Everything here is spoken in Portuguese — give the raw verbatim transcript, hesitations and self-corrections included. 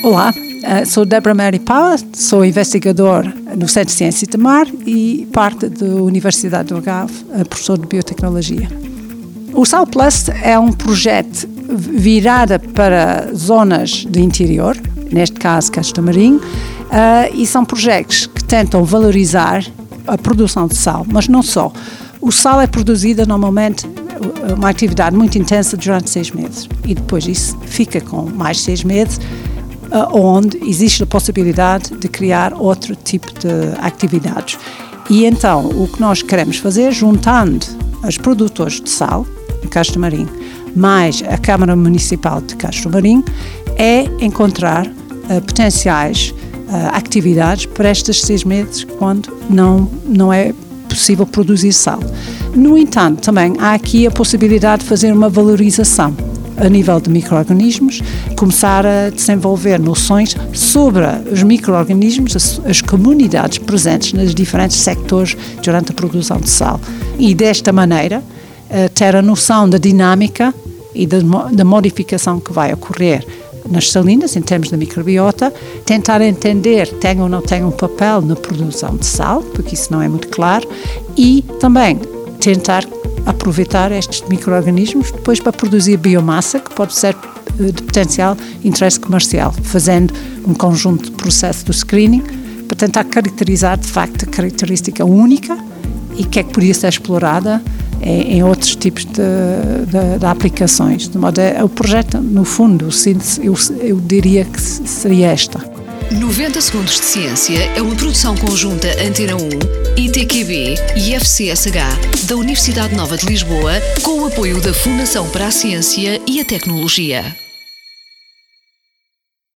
Olá, sou Deborah Mary Power, sou investigador no Centro de Ciência de Mar e parte da Universidade do Algarve, professor de Biotecnologia. O Sal Plus é um projeto virado para zonas do interior, neste caso Castro Marinho, e são projetos que tentam valorizar a produção de sal, mas não só. O sal é produzido normalmente uma atividade muito intensa durante seis meses e depois isso fica com mais seis meses, onde existe a possibilidade de criar outro tipo de atividades. E então, o que nós queremos fazer, juntando os produtores de sal de Castro Marinho, mais a Câmara Municipal de Castro Marinho, é encontrar uh, potenciais uh, atividades para estes seis meses, quando não, não é possível produzir sal. No entanto, também há aqui a possibilidade de fazer uma valorização a nível de micro-organismos, começar a desenvolver noções sobre os micro-organismos, as, as comunidades presentes nos diferentes sectores durante a produção de sal. E desta maneira, ter a noção da dinâmica e da, da modificação que vai ocorrer nas salinas, em termos de microbiota, tentar entender tem ou não tem um papel na produção de sal, porque isso não é muito claro, e também tentar aproveitar estes micro-organismos depois para produzir biomassa, que pode ser de potencial interesse comercial, fazendo um conjunto de processos de screening para tentar caracterizar de facto a característica única e que é que podia ser explorada em, em outros tipos de, de, de aplicações. De modo a, o projeto, no fundo, eu, eu diria que seria esta. noventa Segundos de Ciência é uma produção conjunta Antena um, I T Q B e F C S H da Universidade Nova de Lisboa, com o apoio da Fundação para a Ciência e a Tecnologia.